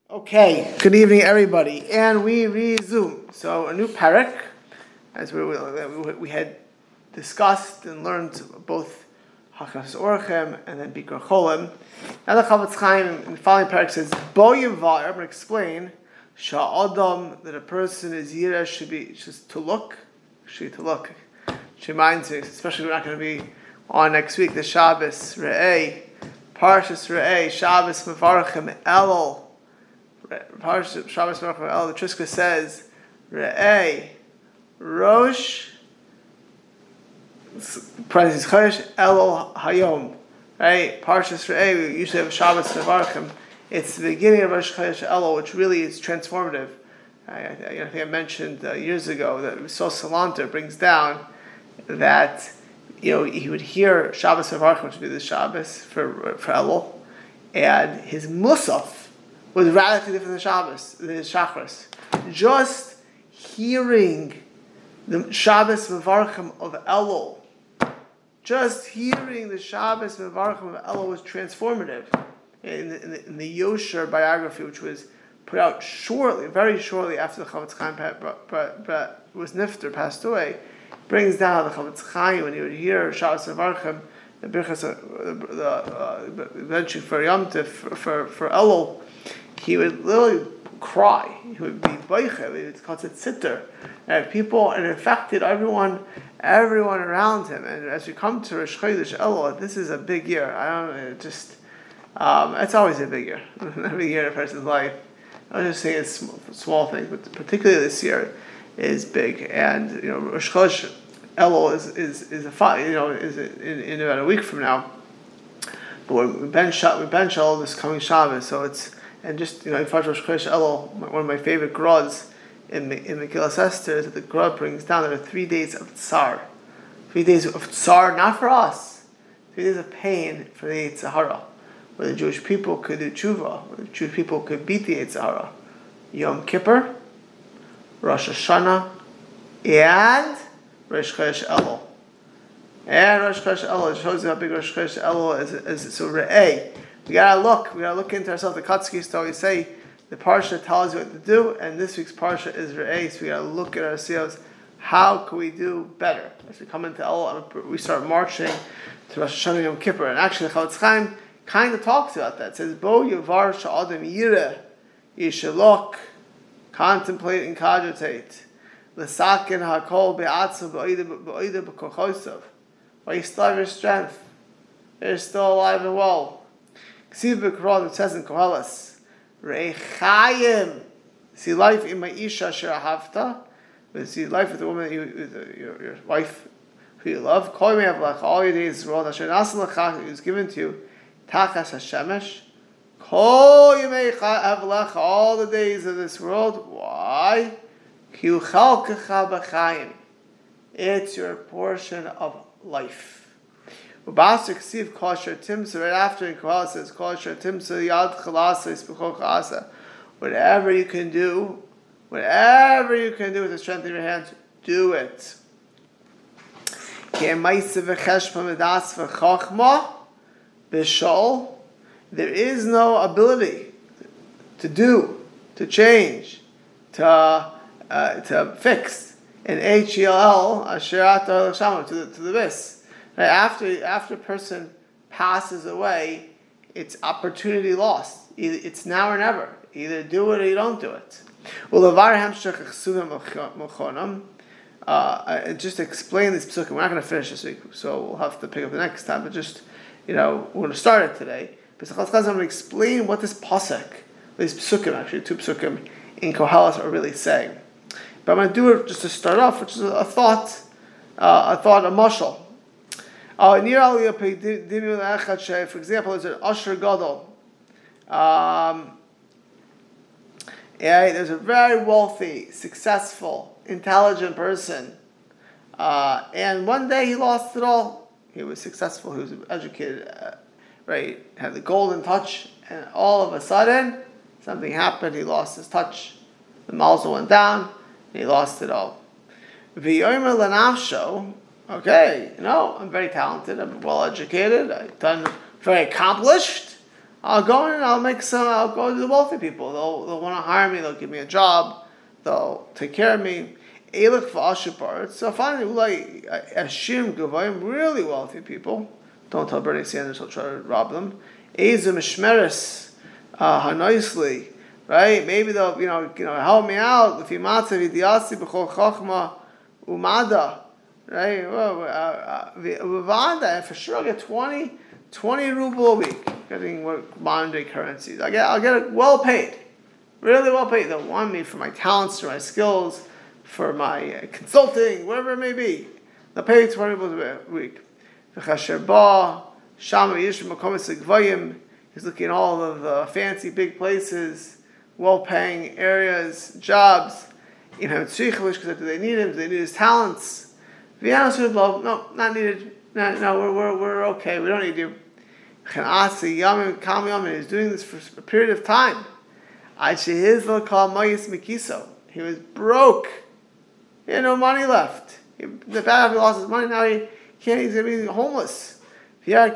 Okay, good evening, everybody, and we resume. So a new parak, as we had discussed and learned both Hakanas Orchem and then Bikar Cholim. Now the Chafetz Chaim in the following parak says, Bo Yivayr, I'm going to explain, Sha'adam, that a person is Yireh, should be just to look. She reminds me, especially we're not going to be on next week, the Shabbos Re'eh, Parshas Re'eh, Shabbos Mevarchem Elul. Parshas Shabbos Mevarchem Elul, the Triska says, Re'eh, Rosh, parentheses, Chodesh Elul Hayom. Right? Parshas Re'eh, we usually have Shabbos Mevarchem. It's the beginning of Rosh Chodesh Elul, which really is transformative. I think I mentioned years ago that Sos Salanter brings down that he would hear Shabbos Mevarchem, which would be the Shabbos for Elul, and his Musaf was radically different than Shabbos, than his Shachris. Just hearing the Shabbos Mevarchem of Elul, just hearing the Shabbos Mevarchem of Elul was transformative. In the Yosher biography, which was put out very shortly after the Chafetz Chaim was nifter, passed away, brings down the Chafetz Chaim when he would hear Shabbos Mevarchem, the Birchas, eventually for Yom Tov, for Elul, he would literally cry. He would be boiche. It's called tzitzer. And it affected everyone around him. And as we come to Rosh Chodesh Elul, this is a big year. It's always a big year. A big year in a person's life. I'm just saying it's small things, but particularly this year is big. And Rosh Chodesh Elul is in about a week from now. But we bench Elul this coming Shabbos, so it's in Rosh Chodesh Elul, one of my favorite grads in Megillas Esther is that the grad brings down there are 3 days of tsar. 3 days of tsar, not for us. 3 days of pain for the Yetzer Hara, where the Jewish people could do tshuva, where the Jewish people could beat the Yetzer Hara. Yom Kippur, Rosh Hashanah, and Rosh Chodesh Elul. And Rosh Chodesh Elul, it shows you how big Rosh Chodesh Elul is. So Re'eh, we gotta look into ourselves. The Katzkis always say the parsha tells you what to do, and this week's parsha is Re'eh. So we gotta look at ourselves. How can we do better? As we come into Elul, we start marching to Rosh Hashanah Yom Kippur, and actually the Chafetz Chaim kind of talks about that. It says, Bo Yavar Sha'adam Yireh, you should look, contemplate and cogitate. L'sakin hakol be'atzav ba'oida b'kochosav. While you still have your strength, you're still alive and well. Ksiv b'krod, it says in Koheles, Re'chayim, see life in my isha sherahavta, see life with the woman, your wife who you love. Kol yemei avlach, all your days, world asher nasan l'chach, it was given to you, Tachas Hashemesh, Kol Yemei Avlecha, all the days of this world. Why? Ki Uchalkecha B'Chaim. It's your portion of life. Ubasar Ksiv Kol Asher Timsa, right after in Koheles says, Kol Asher Timsa Yad Chalasa Yisbechol Chasa. Whatever you can do with the strength of your hands, do it. Ki Emaisa V'Cheshma Medas V'Chochma Bishol, there is no ability to change, to fix in HELL to the bis. Right? After a person passes away, it's opportunity lost. It's now or never. Either do it or you don't do it. Just explain this psukim. We're not going to finish this week, so we'll have to pick up the next time. But just we're going to start it today. But I'm going to explain what this pasuk, these psukim, actually 2 psukim in Koheles are really saying. But I'm going to do it just to start off, which is a thought, a mashal. For example, there's an Asher Gadol. There's a very wealthy, successful, intelligent person, and one day he lost it all. He was successful, he was educated, had the golden touch, and all of a sudden, something happened, he lost his touch. The mazel went down, and he lost it all. V'yomer l'nafsho, I'm very talented, I'm well educated, very accomplished, I'll go in and I'll go to the wealthy people. They'll want to hire me, they'll give me a job, they'll take care of me. So finally, like Ashim Gavayim, really wealthy people. Don't tell Bernie Sanders he'll try to rob them. Ezim Shmeris, how nicely, right? Maybe they'll help me out with Yimatzav Yidiasi B'chol Chachma Umada, right? And for sure I'll get 20 ruble a week, getting modern day currencies. I'll get it well paid, really well paid. They'll want me for my talents, for my skills, for my consulting, whatever it may be. They'll pay me 20 rubles a week. He's looking at all of the fancy big places, well-paying areas, jobs. Because do they need him? Do they need his talents? No, not needed. No, we're okay. We don't need you. He's doing this for a period of time. He was broke. He had no money left. The bad after he lost his money, now he's going to be homeless. And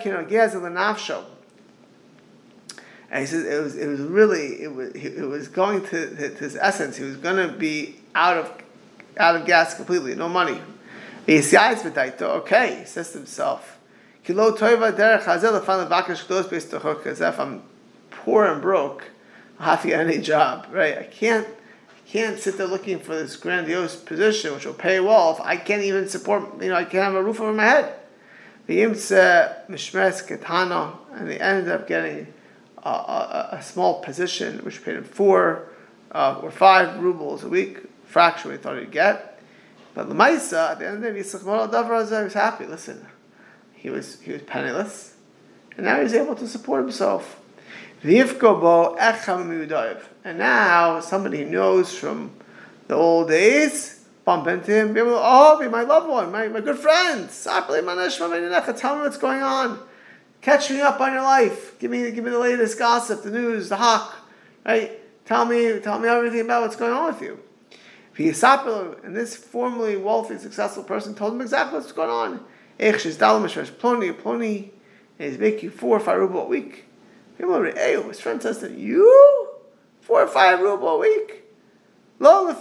he says it was going to his essence. He was going to be out of gas completely, no money. Okay, he says to himself, if I'm poor and broke, I'll have to get any job, right? I can't sit there looking for this grandiose position which will pay well if I can't even support, I can't have a roof over my head. And they ended up getting a small position which paid him 4 or 5 rubles a week, fraction what he thought he'd get. But Lamaisa, at the end of the day, he was happy. Listen, he was penniless, and now he's able to support himself. And now somebody he knows from the old days bump into him, be my loved one, my good friend. Tell me what's going on. Catch me up on your life. Give me the latest gossip, the news, the hawk. Right? Tell me everything about what's going on with you. And this formerly wealthy, successful person told him exactly what's going on. And he's making 4 or 5 ruble a week. His friend says to him, you? 4 or 5 ruble a week? You're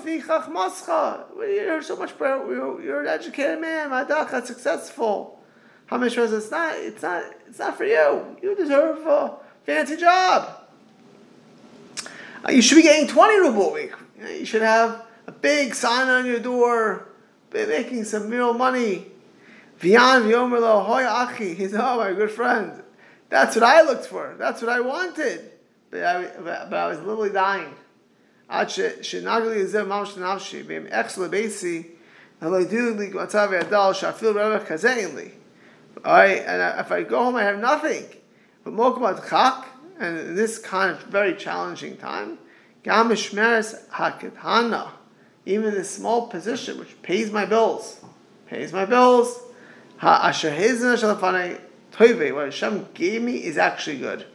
so much better. You're an educated man, that's successful. Hamish says it's not for you. You deserve a fancy job. You should be getting 20 ruble a week. You should have a big sign on your door, making some real money. Vian V'yomerlo Hoy Achi. He's my good friend. That's what I looked for. That's what I wanted. But I was literally dying. And if I go home, I have nothing. But and in this kind of very challenging time, even this small position which pays my bills, what Hashem gave me is actually good.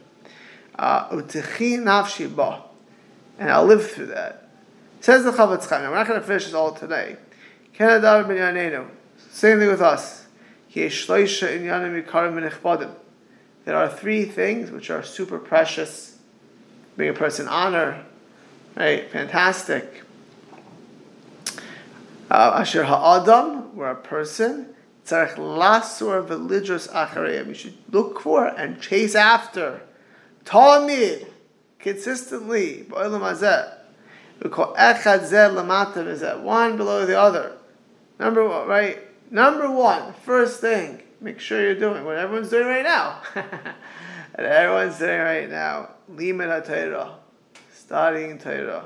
And I'll live through that. Says the Chavetz Chaim. We're not going to finish this all today. Same thing with us. There are 3 things which are super precious, bring a person honor, right? Fantastic. Asher ha'adam, where a person tzarech lasur v'lidros achareim. You should look for and chase after. Talmid, consistently. Ba'olam hazeh. We call echad zeh lamata v'zeh. One below the other. Number 1, first thing, make sure you're doing what everyone's doing right now. And everyone's doing right now. Limud HaTorah. Studying Torah.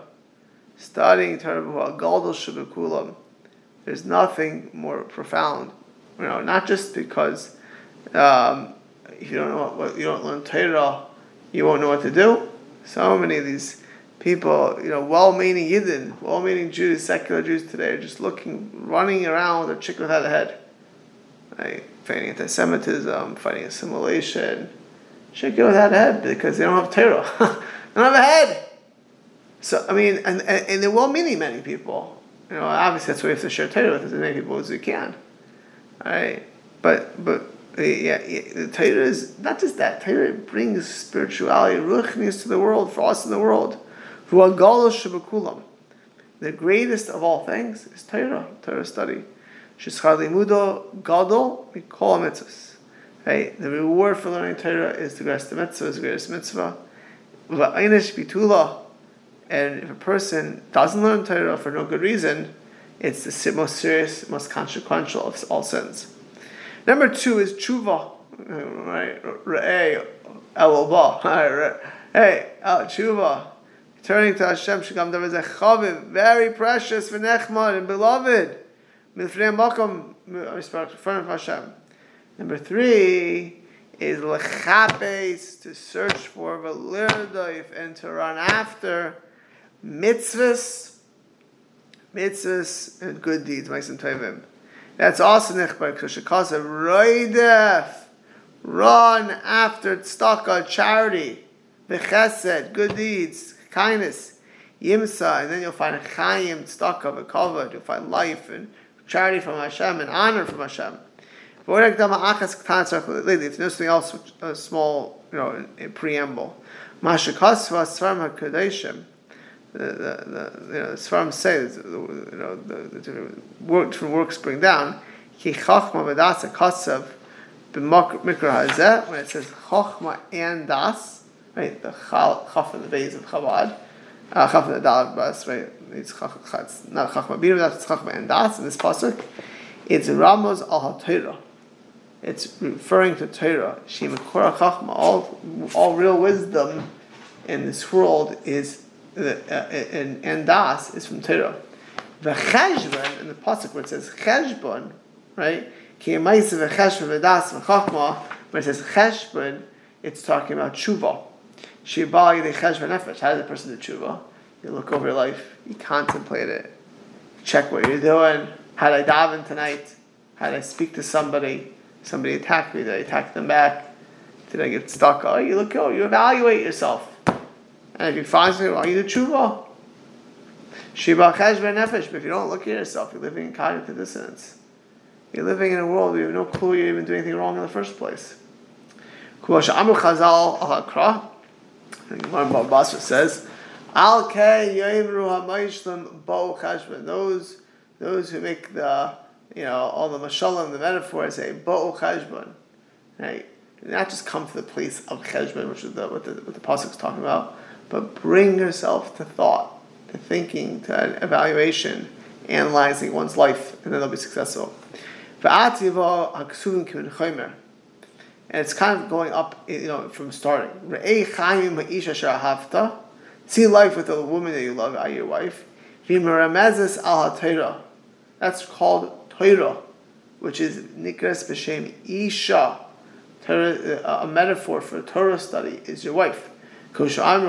Gadol shebekulam. There's nothing more profound. Not just because if you don't know you don't learn Torah, you won't know what to do. So many of these people, well-meaning Yidden, well-meaning Jews, secular Jews today, are just running around with a chicken without a head. Right? Fighting anti-Semitism, fighting assimilation. Chicken without a head because they don't have Torah. They don't have a head. So, and they're well-meaning many people. Obviously that's why we have to share Torah with as many people as we can. Right? But The Torah is not just that. Torah brings spirituality, ruchnius to the world, for us in the world. The greatest of all things is Torah study. Shishchar limudo gadol mikol mitzvahs. Right? The reward for learning Torah is the greatest mitzvah, is the greatest mitzvah. V'aynish bitula. And if a person doesn't learn Torah for no good reason, it's the most serious, most consequential of all sins. Number 2 is tshuva. Right? Re'eh elobah. Hey, tshuva. Turning to Hashem, shekam davar zeh chaviv, very precious, v'nechmad, and beloved. Milfnei makom, respect, in front of Hashem. Number 3 is lechapes, to search for, v'lirdoif, and to run after mitzvahs and good deeds, ma'asim tovim. That's also nechbar, because roidef, run after tzedakah, charity, v'chesed, good deeds, kindness, yimsa, and then you'll find chayim, tzedakah, v'kavod, you'll find life and charity from Hashem and honor from Hashem. If there's nothing else, a small, a preamble. Mashakasva Svarim HaKodeshim. The Svarim say, the different works bring down. Ki chachma v'das kasav b'mikra hazeh. When it says chachma and das, right? The chaf and the base of Chabad, chaf and the dal bas, right? It's not chachma b'ir, that's chachma and das in this pasuk. It's Ramos al HaTorah. It's referring to Torah. Shemekora chachma, all real wisdom in this world is and das is from Torah. The cheshbon in the pasuk where it says cheshbon, right? Ki emaisa v'cheshbon v'das v'chachma. When it says cheshbon, it's talking about tshuva. Shibali the cheshbon nefesh. How does a person do tshuva? You look over your life, you contemplate it, check what you're doing. How did I daven tonight? How did I speak to somebody? Somebody attacked me. Did I attack them back? Did I get stuck? You evaluate yourself. And if you find something, you do tshuva. Shiba cheshbon nefesh. But if you don't look at yourself, you're living in cognitive dissonance. You're living in a world where you have no clue you even doing anything wrong in the first place. Amru Chazal al Hakra. One Baba Basra says, Al kei yoimru hamayishlam bo cheshbon. Those who make the all the mashalim, the metaphors say bo cheshbon. Right? Not just come to the place of cheshbon, which is what the pasuk is talking about, but bring yourself to thought, to thinking, to evaluation, analyzing one's life, and then they'll be successful. And it's kind of going up, from starting. See life with the woman that you love, your wife. That's called Torah, which is nikras b'shem isha. A metaphor for Torah study is your wife. It says in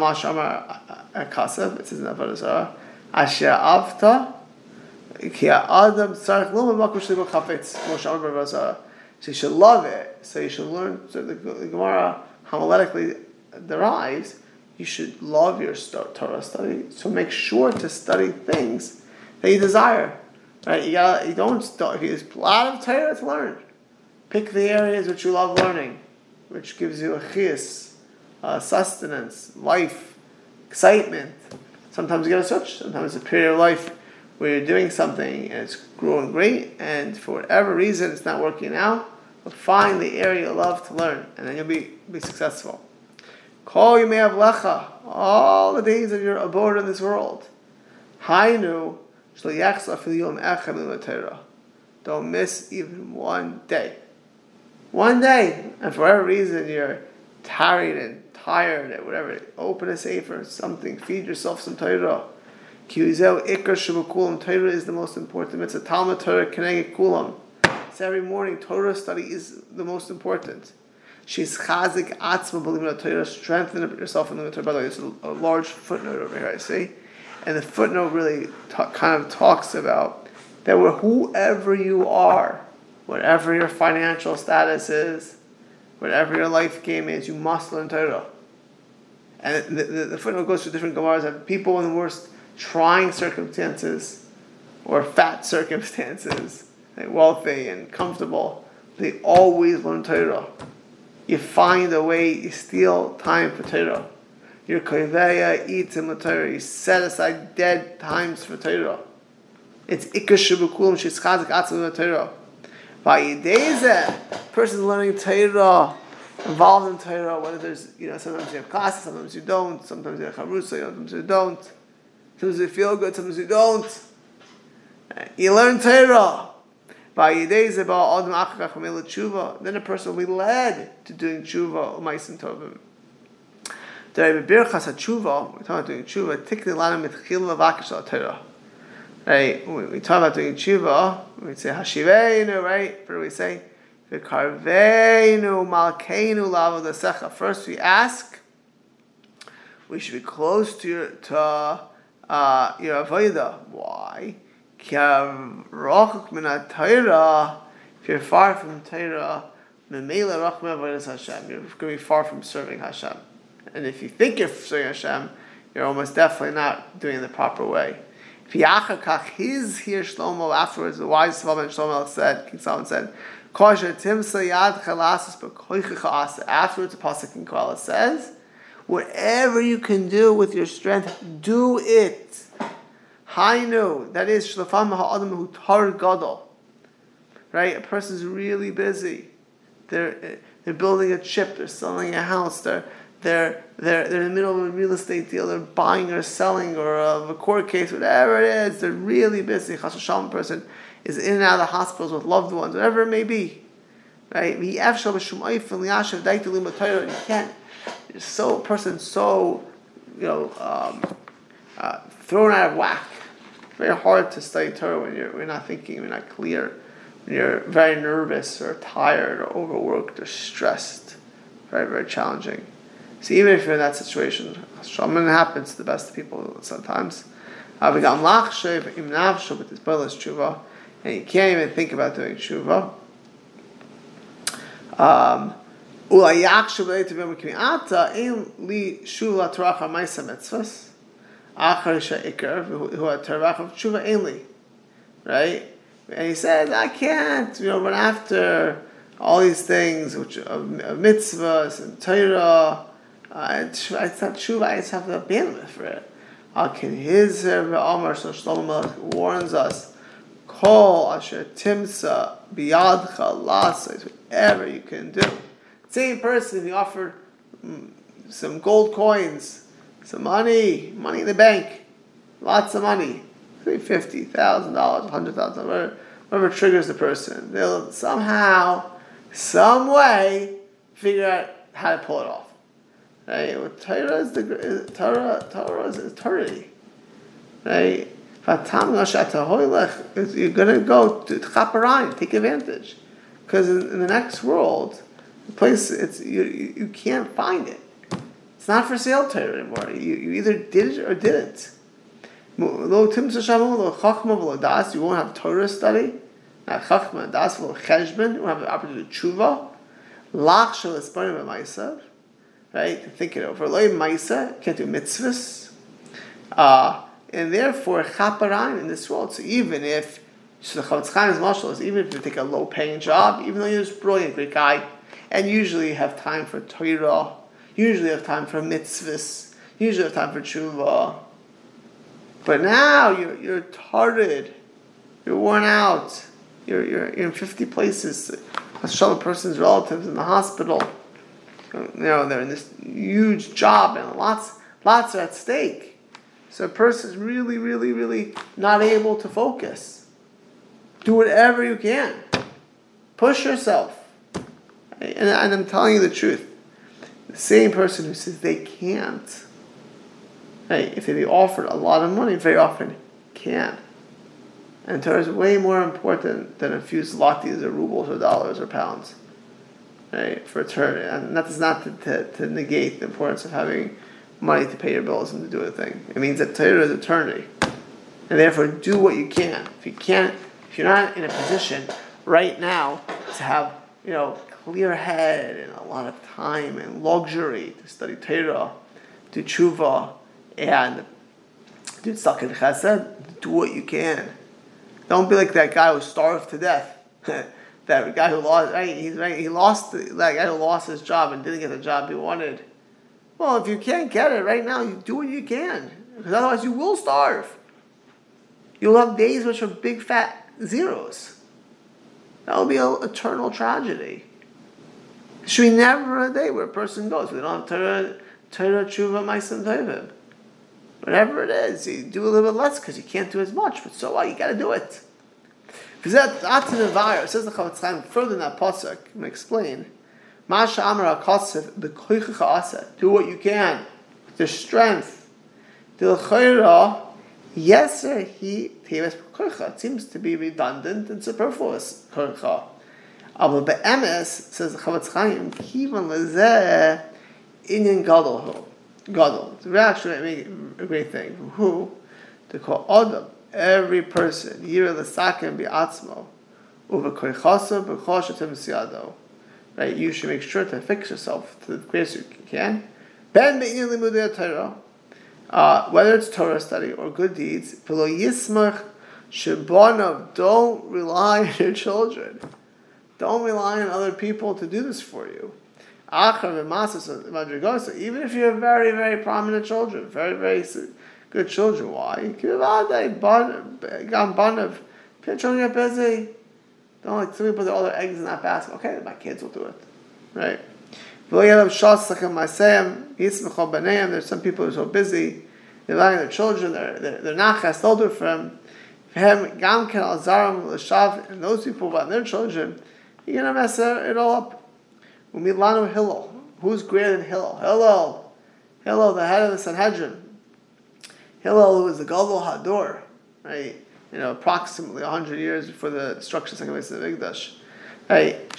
the Avodah Zarah, Asher avta ki ha'adam tzarich lo b'makom shelo chafetz, k'mo she'amar b'Avodah Zarah. So you should love it. So you should learn. So the Gemara homiletically derives, you should love your Torah study. So make sure to study things that you desire. Right? You don't start. There's a lot of Torah to learn. Pick the areas which you love learning, which gives you a chiyus, sustenance, life, excitement. Sometimes you get a switch. Sometimes it's a period of life where you're doing something and it's growing great, and for whatever reason it's not working out. But find the area you love to learn, and then you'll be successful. Kol yimei avlecha, all the days of your abode in this world. Hainu shlo yachzor afil yom echad milumad Torah. Don't miss even one day. One day, and for whatever reason you're tarried and tired and whatever, open a sefer, something, feed yourself some Torah. Torah is the most important. It's a Talmud Torah Keneged Kulam. So every morning Torah study is the most important. She's chazik atzma b'limud Torah. Strengthen yourself in the Torah. By the way, there's a large footnote over here, I see, and the footnote really kind of talks about that whoever you are, whatever your financial status is, whatever your life game is, you must learn Torah. And the footnote goes through different Gemaras of people in the worst trying circumstances or fat circumstances, like wealthy and comfortable, they always learn Torah. You find a way, you steal time for Torah. Your koveya eats in the Torah. You set aside dead times for Torah. It's ikar shebukulam sheischazik atzim Torah. By yidei person learning Torah, involved in Torah, whether there's, sometimes you have classes, sometimes you don't, sometimes you have charusa, sometimes you don't, sometimes you feel good, sometimes you don't. You learn Torah. By yidei zeh adam achar kamel tshuva, then a person will be led to doing tshuva u'maisim tovim. We're talking about doing tshuva. Tikli lana mitchil lavakish al Torah. Right? When we talk about doing tshuva, we say hashiveinu. Right? What do we say? V'karveinu malkeinu lavodasecha. First, we ask. We should be close to your avodah. Why? Ki rachuk min Torah. If you're far from Torah, memela rachuk min avodas Hashem. You're going to be far from serving Hashem. And if you think you're serving Hashem, you're almost definitely not doing it the proper way. His here Shlomo afterwards, the wise Solomon Shlomo said, King Solomon said, afterwards the pasuk in Koheles says, whatever you can do with your strength, do it. Hainu, that is Shlafam ha'adam hu tar gadol. Right? A person's really busy. They're building a ship, they're selling a house, they're in the middle of a real estate deal, they're buying or selling or of a court case, whatever it is, they're really busy. Chas v'shalom person is in and out of the hospitals with loved ones, whatever it may be. Right? You can't, a person's so, thrown out of whack. It's very hard to study Torah when you're not thinking, you're not clear, when you're very nervous or tired or overworked or stressed. Very, very challenging. So even if you're in that situation, it happens to the best of people sometimes. But this tshuva, and you can't even think about doing tshuva. Right? And he said, I can't, run after all these things, which of mitzvahs and Torah. It's not tshuva. I just have the bandwidth for it. His Amar, so Shlomo Melech warns us, Kol asher timsa biyadcha lasa, whatever you can do. Same person, he offered some gold coins, some money in the bank, lots of money, $50,000, $100,000, whatever triggers the person. They'll somehow, some way, figure out how to pull it off. Right? Well, Torah is eternity. Right? You're going to go to Chaparayim, take advantage. Because in the next world, the place, you can't find it. It's not for sale Torah anymore. You either did it or didn't. You won't have Torah study. Not Chachma, Das, Cheshbon. You won't have the opportunity to tshuva. Lach shel esparnim b'maisav. Right? To think it over. Lo ma'isa, can't do mitzvahs. And therefore, chaparayim in this world. So even if, so the Chavetz Chaim's mashal is, even if you take a low-paying job, even though you're just brilliant, great guy, and usually you have time for Torah, usually have time for mitzvahs, usually have time for tshuva. But now you're tired, you're worn out, you're in 50 places. A person's relatives in the hospital. They're in this huge job and lots are at stake. So a person's really, really, really not able to focus. Do whatever you can. Push yourself. And I'm telling you the truth. The same person who says they can't, right, if they be offered a lot of money, very often can. And Torah is way more important than a few zlotys or rubles or dollars or pounds. Right, for eternity. And that is not to negate the importance of having money to pay your bills and to do a thing. It means that Torah is eternity. And therefore do what you can. If you're not in a position right now to have, clear head and a lot of time and luxury to study Torah, do tshuva, and do tzedakah and chesed, do what you can. Don't be like that guy who starved to death. that guy who lost, right? He's right. He lost that guy who lost his job and didn't get the job he wanted. Well, if you can't get it right now, you do what you can, because otherwise you will starve. You'll have days which are big fat zeros. That will be an eternal tragedy. There should be never a day where a person goes, we don't have Torah, Tshuva, Ma'asim Tovim. Whatever it is, you do a little bit less because you can't do as much, but so what? You got to do it. Because that's the virus. It says the Chavetz Chaim further in that pasuk. I'm going to explain. Masha Amar HaKosef b'koichecha asa. Do what you can. There's strength. D'l'chayra yeser hi teves b'koichecha. It seems to be redundant and superfluous. Koichecha. Aber be'emes, says the Chavetz Chaim, kivan lezeh inyan gadol. Gadol. It's actually a great thing. Who? To call Adam, every person, yira l'saken bi'atzmo, uva koichasa b'choshetem siyado. Right? You should make sure to fix yourself to the greatest you can. Ben be'inyan limudei Torah, whether it's Torah study or good deeds, v'lo yismach shebanav, don't rely on your children. Don't rely on other people to do this for you. Even if you have very, very prominent children, very, very good children, why? Children get busy. Don't like somebody put all their eggs in that basket. Okay, my kids will do it. Right? There's some people who are so busy, they're relying on their children, they're nachas, they'll do it for them. And those people about their children, you're going to mess it all up. Umilanu Hillel. Who's greater than Hillel? Hillel, the head of the Sanhedrin. Hillel, who was the Gadol Hador, right? Approximately 100 years before the destruction of the second base of the Mikdash. Right?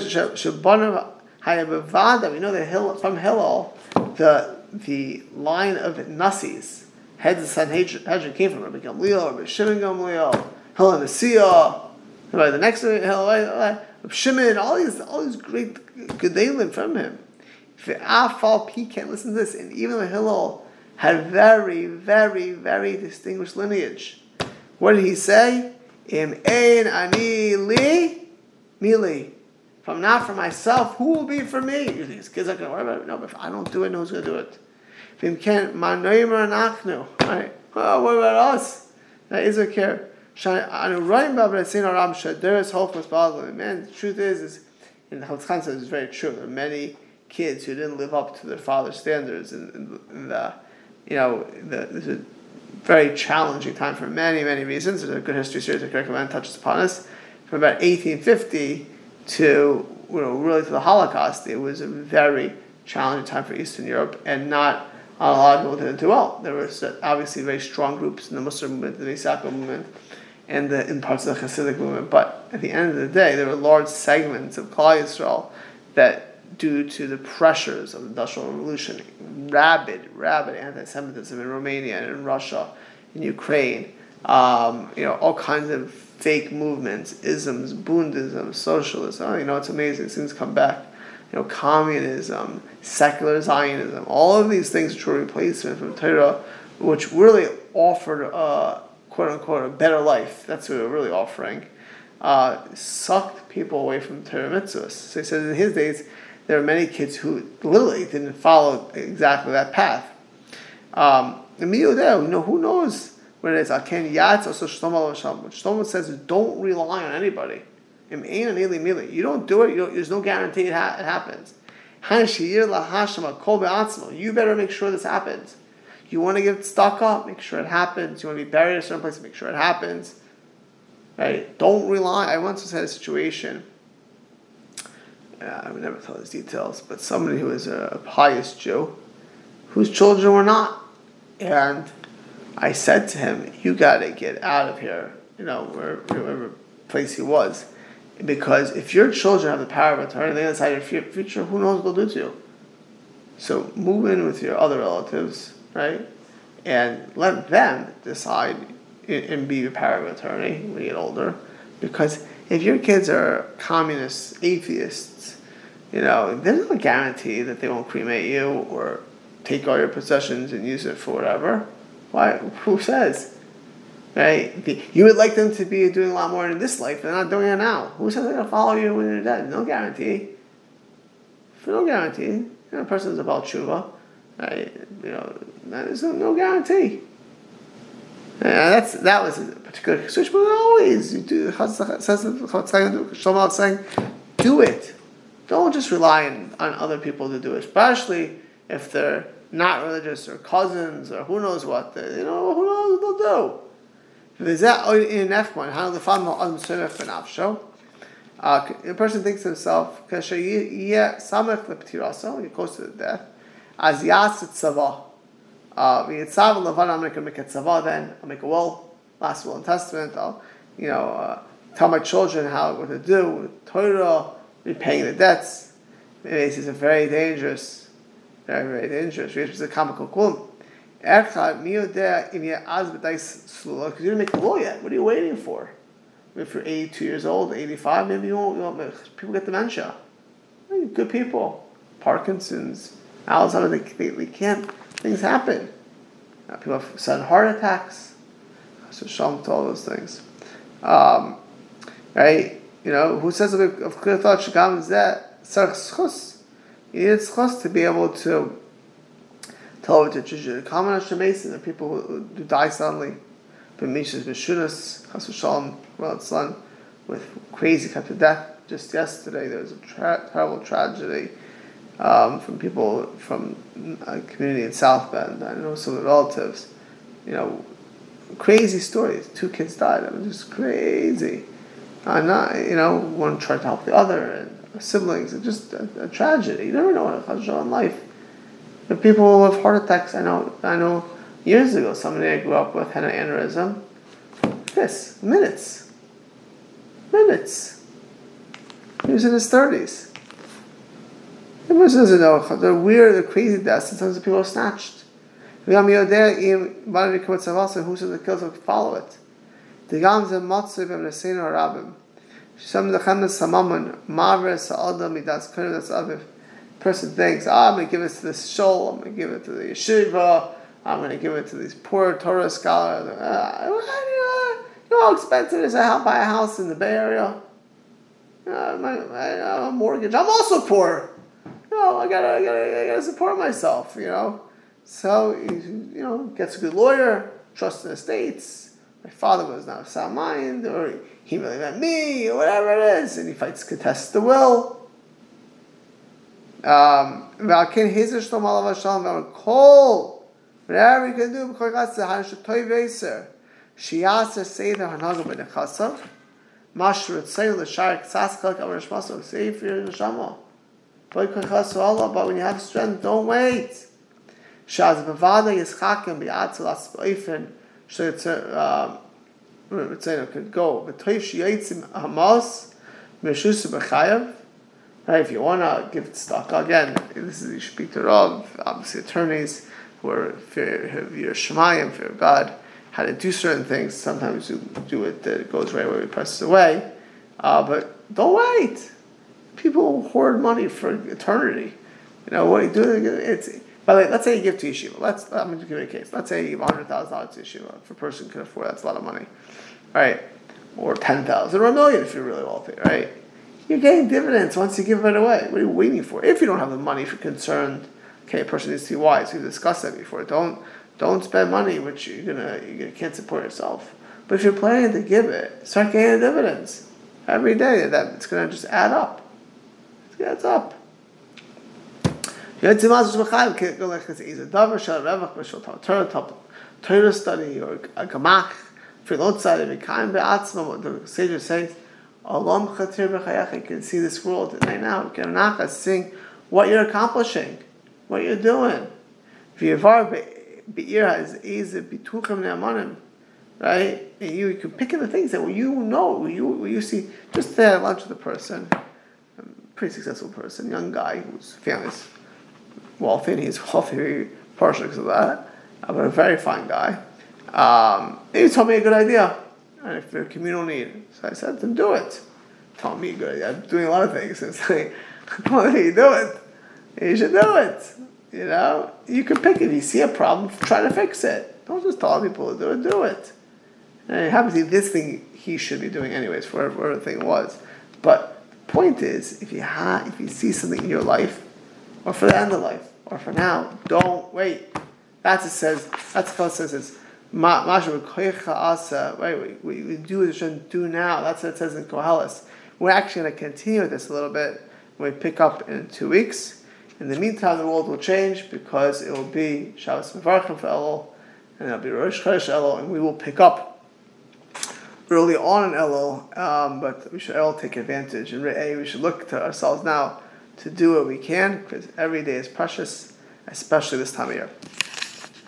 We know that from Hillel, the line of Nassis, heads of the Sanhedrin, came from Rabbi Gamliel, Rabbi Shimon Gamliel, Hillel Nasiah, right? The next Hillel, right? Shimon, all these great gedalim from him. Listen to this, and even though Hillel had very, very, very distinguished lineage, what did he say? Im ein ani li mili. If I'm not for myself, who will be for me? You think his kids are going to worry about it? No, but if I don't do it, no one's going to do it. If him can't, manoimer anachnu. Right? Oh, what about us? That is a care. Man, the truth is and the Chavetz Chaim says it's very true. There are many kids who didn't live up to their father's standards, and there's a very challenging time for many, many reasons. There's a good history series that recommend touches upon us from about 1850 to really to the Holocaust. It was a very challenging time for Eastern Europe, and not a lot of people didn't do well. There were obviously very strong groups in the Muslim movement, the Misaka movement, and in parts of the Hasidic movement. But at the end of the day, there were large segments of Klal Yisrael that, due to the pressures of the Industrial Revolution, rabid anti-Semitism in Romania and in Russia, in Ukraine, all kinds of fake movements, isms, Bundism, socialism. It's amazing. Things come back. Communism, secular Zionism, all of these things which were replacement from Torah, which really offered quote unquote a better life. That's what they were really offering. Sucked people away from Torah mitzvahs. So he says in his days there were many kids who literally didn't follow exactly that path. Who knows what it is? Shlomo says is don't rely on anybody. You don't do it. There's no guarantee it happens. You better make sure this happens. You want to give tzedakah, make sure it happens. You want to be buried in a certain place, make sure it happens. Right? Don't rely. I once had a situation. I would never tell these details, but somebody who was a pious Jew, whose children were not, and I said to him, "You got to get out of here." Wherever place he was. Because if your children have the power of attorney on the other side of your future, who knows what they'll do to you? So move in with your other relatives, right? And let them decide and be your power of attorney when you get older. Because if your kids are communists, atheists, there's no guarantee that they won't cremate you or take all your possessions and use it for whatever. Why? Who says? right? You would like them to be doing a lot more in this life. They're not doing it now. Who says they're going to follow you when you're dead? No guarantee. No guarantee. A person's about tshuva, right? There's no guarantee. That was a particular switch, but always you do. Shlomo saying, do it. Don't just rely on other people to do it, especially if they're not religious or cousins or who knows what. Who knows what they'll do. A person thinks to himself, you're close to death, as Yasit Tzavah. I'm going to make a tzavah then, I'll make a will, last will and testament, I'll tell my children what to do with Torah, repaying the debts. This is a very dangerous, very, very dangerous. It's a comical klum. Because you didn't make the law yet. What are you waiting for? If you're 82 years old, 85, maybe you won't. People get dementia. Good people. Parkinson's, Alzheimer's, they can't. Things happen. People have sudden heart attacks. So shalom to all those things. Right? Who says of clear thought shagam is that tzarich. You need schus to be able to tell it to children. Common Hashem the people who die suddenly. B'mishas b'shunas chas v'shalom son with crazy cut to death. Just yesterday there was a terrible tragedy from people from a community in South Bend. I know some of the relatives. Crazy stories. 2 kids died. Just crazy. One tried to help the other, and siblings. It's just a tragedy. You never know what comes in life. The people who have heart attacks. I know. Years ago, somebody I grew up with had an aneurysm. Minutes. He was in his 30s. The person doesn't know. They're weird, they're crazy deaths. Sometimes the people are snatched. Who says the kills will follow it? Person thinks, I'm going to give it to this shul, I'm going to give it to the yeshiva, I'm going to give it to these poor Torah scholars. How expensive it is to buy a house in the Bay Area? A mortgage. I'm also poor. I gotta support myself. So gets a good lawyer, trusts in estates. My father was not of sound mind, or he really meant me, or whatever it is, and he contests the will. Whatever you can do, say for your neshama. But when you have strength, don't wait. Could go. Right, if you want to give it stock, again, this is you speak to Rav, obviously attorneys who are fear of your Shemayim, fear of God, how to do certain things. Sometimes you do it that it goes right where you press it away. But don't wait. People hoard money for eternity. What you do, by the way, let's say you give to yeshiva. I'm going to give you a case. Let's say you give $100,000 to yeshiva. If a person can afford that's a lot of money. Right? Or $10,000 or $1 million if you're really wealthy, right? You're getting dividends once you give it away. What are you waiting for? If you don't have the money, if you're concerned, a person needs to be wise. We've discussed that before. Don't spend money which you can't support yourself. But if you're planning to give it, start getting the dividends every day. That it's going to just add up. It adds up. Torah study or a gamach. If you're outside of the Seder says, you can see this world right now. You can sing what you're accomplishing, what you're doing. Right? And you can pick in the things that you see. Just there at lunch with a person, a pretty successful person, young guy who's famous, wealthy, and he's wealthy partially because of that, but a very fine guy. He told me a good idea. And if they're communal need. So I said to him, do it. Tell me a good idea. I'm doing a lot of things. It's like, why don't you do it? You should do it. You can pick it. If you see a problem, try to fix it. Don't just tell people to do it. And it happens to be this thing he should be doing anyways, for whatever the thing was. But the point is, if you see something in your life, or for the end of life, or for now, don't wait. That's how it says it's right, we do what we should do now. That's what it says in Koheles. We're actually going to continue with this a little bit when we pick up in 2 weeks. In the meantime, the world will change because it will be Shabbos Mevarchim for Elul, and it'll be Rosh Chodesh Elul, and we will pick up early on in Elul, but we should all take advantage. And we should look to ourselves now to do what we can, because every day is precious, especially this time of year.